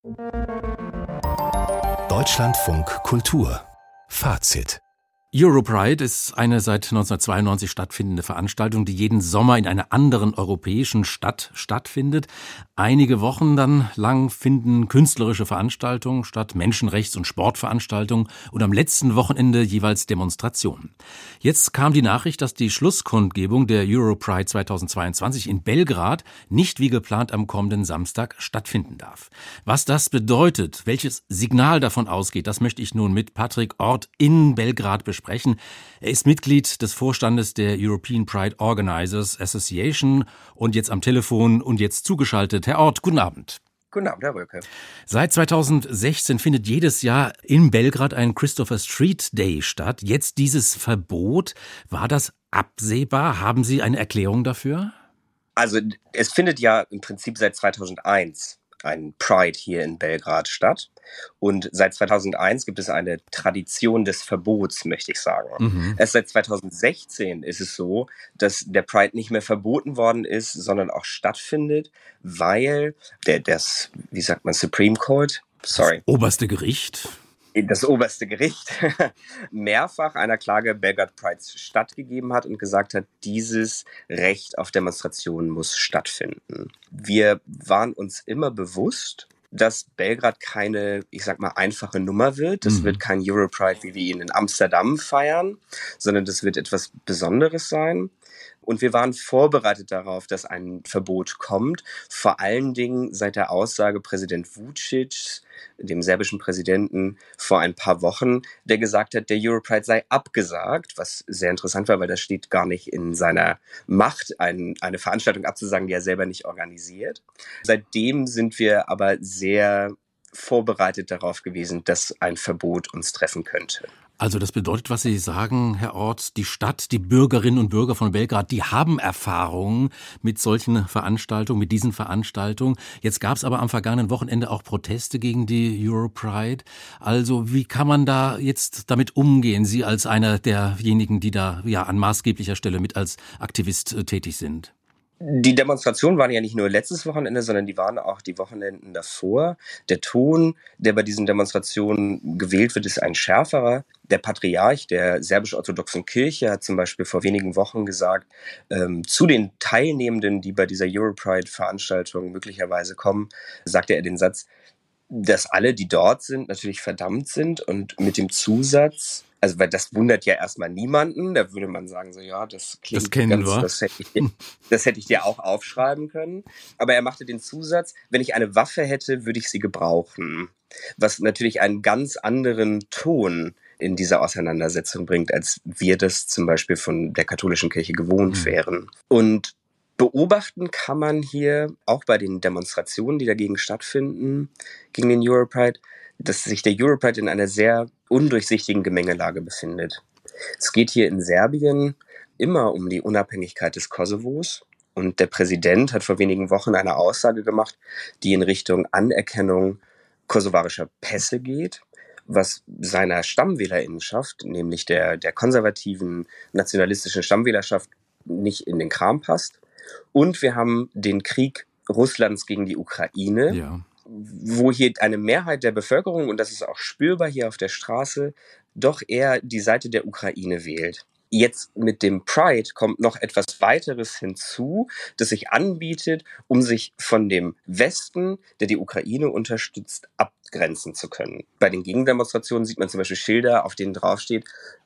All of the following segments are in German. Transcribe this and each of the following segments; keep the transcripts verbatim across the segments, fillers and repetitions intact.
Deutschlandfunk Kultur Fazit. Europride ist eine seit neunzehnhundertzweiundneunzig stattfindende Veranstaltung, die jeden Sommer in einer anderen europäischen Stadt stattfindet. Einige Wochen dann lang finden künstlerische Veranstaltungen statt, Menschenrechts- und Sportveranstaltungen und am letzten Wochenende jeweils Demonstrationen. Jetzt kam die Nachricht, dass die Schlusskundgebung der Europride zweitausendzweiundzwanzig in Belgrad nicht wie geplant am kommenden Samstag stattfinden darf. Was das bedeutet, welches Signal davon ausgeht, das möchte ich nun mit Patrick Oort in Belgrad besprechen. Sprechen. Er ist Mitglied des Vorstandes der European Pride Organizers Association und jetzt am Telefon und jetzt zugeschaltet. Herr Oort, guten Abend. Guten Abend, Herr Wölke. Seit zweitausendsechzehn findet jedes Jahr in Belgrad ein Christopher Street Day statt. Jetzt dieses Verbot. War das absehbar? Haben Sie eine Erklärung dafür? Also es findet ja im Prinzip seit zweitausendeins ein Pride hier in Belgrad statt. Und seit zweitausendeins gibt es eine Tradition des Verbots, möchte ich sagen. Mhm. Erst seit zweitausendsechzehn ist es so, dass der Pride nicht mehr verboten worden ist, sondern auch stattfindet, weil der, das, wie sagt man, Supreme Court, sorry. Das oberste Gericht. Das oberste Gericht mehrfach einer Klage Belgrad Pride stattgegeben hat und gesagt hat, dieses Recht auf Demonstrationen muss stattfinden. Wir waren uns immer bewusst, dass Belgrad keine, ich sag mal, einfache Nummer wird. Das mhm. wird kein Europride, wie wir ihn in Amsterdam feiern, sondern das wird etwas Besonderes sein. Und wir waren vorbereitet darauf, dass ein Verbot kommt, vor allen Dingen seit der Aussage Präsident Vučić, dem serbischen Präsidenten, vor ein paar Wochen, der gesagt hat, der Europride sei abgesagt, was sehr interessant war, weil das steht gar nicht in seiner Macht, ein, eine Veranstaltung abzusagen, die er selber nicht organisiert. Seitdem sind wir aber sehr vorbereitet darauf gewesen, dass ein Verbot uns treffen könnte. Also das bedeutet, was Sie sagen, Herr Oort, die Stadt, die Bürgerinnen und Bürger von Belgrad, die haben Erfahrungen mit solchen Veranstaltungen, mit diesen Veranstaltungen. Jetzt gab es aber am vergangenen Wochenende auch Proteste gegen die Europride. Also wie kann man da jetzt damit umgehen, Sie als einer derjenigen, die da ja an maßgeblicher Stelle mit als Aktivist äh, tätig sind? Die Demonstrationen waren ja nicht nur letztes Wochenende, sondern die waren auch die Wochenenden davor. Der Ton, der bei diesen Demonstrationen gewählt wird, ist ein schärferer. Der Patriarch der serbisch-orthodoxen Kirche hat zum Beispiel vor wenigen Wochen gesagt, ähm, zu den Teilnehmenden, die bei dieser Europride-Veranstaltung möglicherweise kommen, sagte er den Satz, dass alle, die dort sind, natürlich verdammt sind und mit dem Zusatz, also weil das wundert ja erstmal niemanden, da würde man sagen, so ja, das klingt das kennen ganz, wir. Das hätte, ich dir, das hätte ich dir auch aufschreiben können. Aber er machte den Zusatz, wenn ich eine Waffe hätte, würde ich sie gebrauchen. Was natürlich einen ganz anderen Ton in dieser Auseinandersetzung bringt, als wir das zum Beispiel von der katholischen Kirche gewohnt mhm. wären. Und beobachten kann man hier auch bei den Demonstrationen, die dagegen stattfinden, gegen den Europride, dass sich der Europride in einer sehr undurchsichtigen Gemengelage befindet. Es geht hier in Serbien immer um die Unabhängigkeit des Kosovos und der Präsident hat vor wenigen Wochen eine Aussage gemacht, die in Richtung Anerkennung kosovarischer Pässe geht, was seiner Stammwählerinnenschaft, nämlich der, der konservativen nationalistischen Stammwählerschaft, nicht in den Kram passt. Und wir haben den Krieg Russlands gegen die Ukraine, ja. wo hier eine Mehrheit der Bevölkerung, und das ist auch spürbar hier auf der Straße, doch eher die Seite der Ukraine wählt. Jetzt mit dem Pride kommt noch etwas weiteres hinzu, das sich anbietet, um sich von dem Westen, der die Ukraine unterstützt, abgrenzen zu können. Bei den Gegendemonstrationen sieht man zum Beispiel Schilder, auf denen draufsteht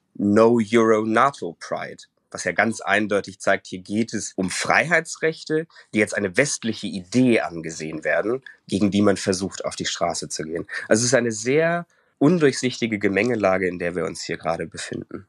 No Euro NATO Pride. Was ja ganz eindeutig zeigt, hier geht es um Freiheitsrechte, die jetzt eine westliche Idee angesehen werden, gegen die man versucht, auf die Straße zu gehen. Also es ist eine sehr undurchsichtige Gemengelage, in der wir uns hier gerade befinden.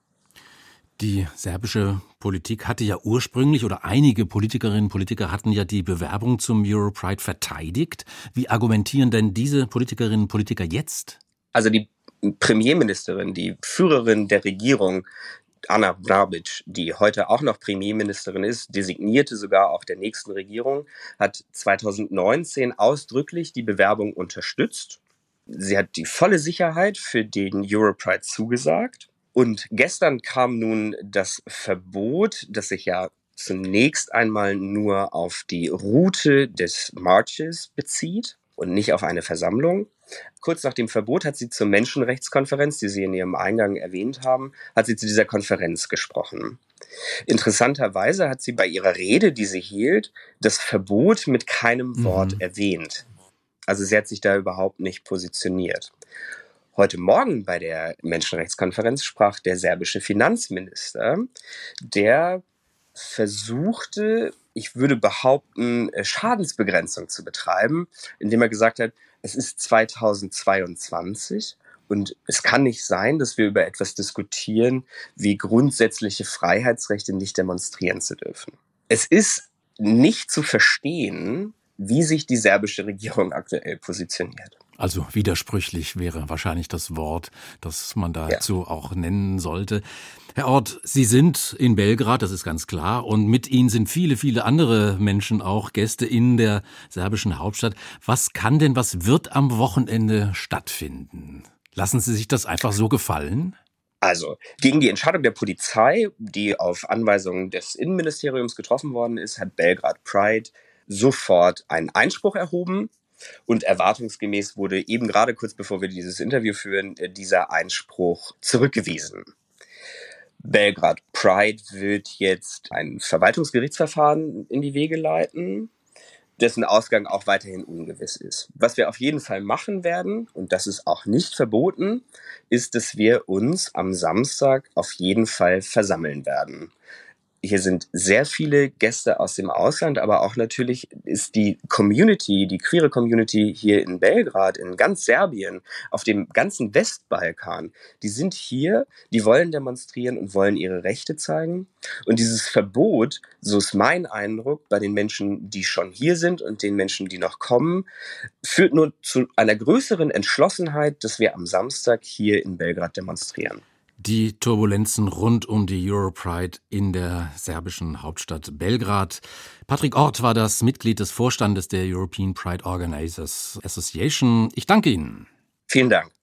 Die serbische Politik hatte ja ursprünglich, oder einige Politikerinnen und Politiker hatten ja die Bewerbung zum Europride verteidigt. Wie argumentieren denn diese Politikerinnen und Politiker jetzt? Also die Premierministerin, die Führerin der Regierung, Ana Brnabić, die heute auch noch Premierministerin ist, designierte sogar auch der nächsten Regierung, hat zweitausendneunzehn ausdrücklich die Bewerbung unterstützt. Sie hat die volle Sicherheit für den Europride zugesagt. Und gestern kam nun das Verbot, das sich ja zunächst einmal nur auf die Route des Marches bezieht. und nicht auf eine Versammlung. Kurz nach dem Verbot hat sie zur Menschenrechtskonferenz, die Sie in Ihrem Eingang erwähnt haben, hat sie zu dieser Konferenz gesprochen. Interessanterweise hat sie bei ihrer Rede, die sie hielt, das Verbot mit keinem Wort mhm. erwähnt. Also sie hat sich da überhaupt nicht positioniert. Heute Morgen bei der Menschenrechtskonferenz sprach der serbische Finanzminister, der versuchte, ich würde behaupten, Schadensbegrenzung zu betreiben, indem er gesagt hat, es ist zweitausendzweiundzwanzig und es kann nicht sein, dass wir über etwas diskutieren, wie grundsätzliche Freiheitsrechte nicht demonstrieren zu dürfen. Es ist nicht zu verstehen, wie sich die serbische Regierung aktuell positioniert. Also widersprüchlich wäre wahrscheinlich das Wort, das man dazu ja. auch nennen sollte. Herr Orth, Sie sind in Belgrad, das ist ganz klar, und mit Ihnen sind viele, viele andere Menschen auch Gäste in der serbischen Hauptstadt. Was kann denn, was wird am Wochenende stattfinden? Lassen Sie sich das einfach so gefallen? Also, gegen die Entscheidung der Polizei, die auf Anweisung des Innenministeriums getroffen worden ist, hat Belgrad Pride sofort einen Einspruch erhoben. Und erwartungsgemäß wurde eben gerade kurz bevor wir dieses Interview führen, dieser Einspruch zurückgewiesen. Belgrad Pride wird jetzt ein Verwaltungsgerichtsverfahren in die Wege leiten, dessen Ausgang auch weiterhin ungewiss ist. Was wir auf jeden Fall machen werden, und das ist auch nicht verboten, ist, dass wir uns am Samstag auf jeden Fall versammeln werden. Hier sind sehr viele Gäste aus dem Ausland, aber auch natürlich ist die Community, die queere Community hier in Belgrad, in ganz Serbien, auf dem ganzen Westbalkan, die sind hier, die wollen demonstrieren und wollen ihre Rechte zeigen. Und dieses Verbot, so ist mein Eindruck, bei den Menschen, die schon hier sind und den Menschen, die noch kommen, führt nur zu einer größeren Entschlossenheit, dass wir am Samstag hier in Belgrad demonstrieren. Die Turbulenzen rund um die Europride in der serbischen Hauptstadt Belgrad. Patrick Orth war das Mitglied des Vorstandes der European Pride Organizers Association. Ich danke Ihnen. Vielen Dank.